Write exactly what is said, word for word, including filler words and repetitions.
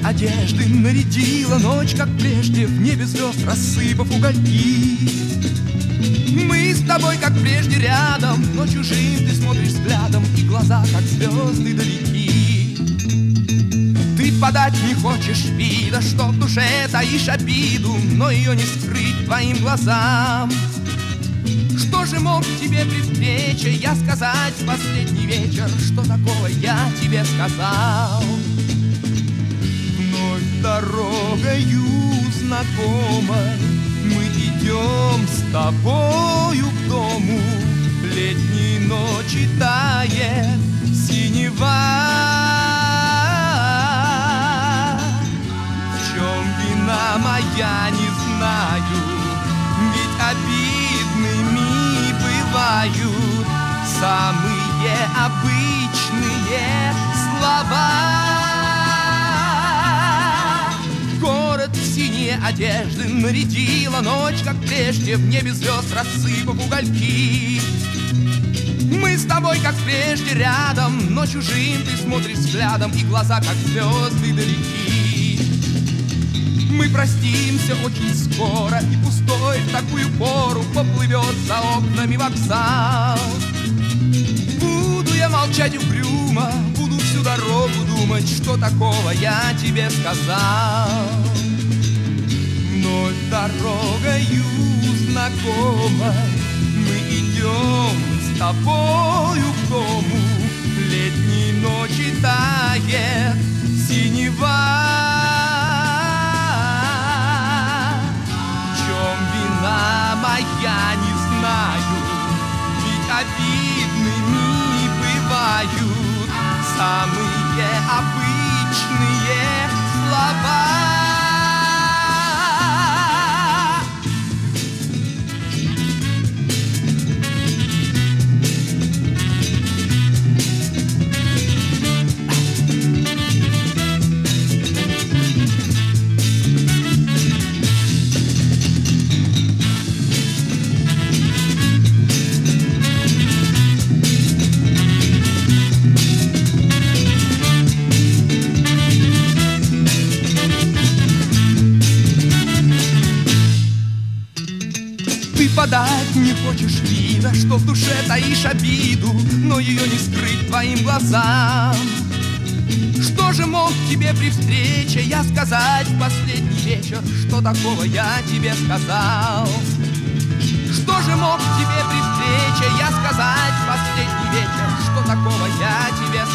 одежды нарядила ночь, как прежде, в небе звезд рассыпав угольки. Мы с тобой, как прежде, рядом, но чужим ты смотришь взглядом, и глаза, как звезды, далеки. Ты подать не хочешь вида, что в душе таишь обиду, но ее не скрыть твоим глазам. Что же мог тебе при встрече я сказать в последний вечер? Что такого я тебе сказал? Вновь дорогою знакомой мы идем с тобою к дому. Летней ночи тает синева. В чем вина моя, не знаю, ведь обидными бывают самые обычные слова. Город в синие одежды нарядила ночь, как прежде, в небе звезд рассыпав угольки. Мы с тобой, как прежде, рядом, но чужим ты смотришь взглядом, и глаза, как звезды, далеки. Мы простимся очень скоро, и пустой в такую пору поплывет за окнами вокзал. Буду я молчать угрюмо, буду всю дорогу думать, что такого я тебе сказал. Вновь дорогою знакомой мы идем с тобою к дому. Летней ночи тает синева. В чем вина моя, не знаю, ведь обидными бывают самые обычные слова. Подать не хочешь вида, что в душе таишь обиду, но ее не скрыть твоим глазам. Что же мог тебе при встрече я сказать в последний вечер? Что такого я тебе сказал? Что же мог тебе при встрече я сказать в последний вечер? Что такого я тебе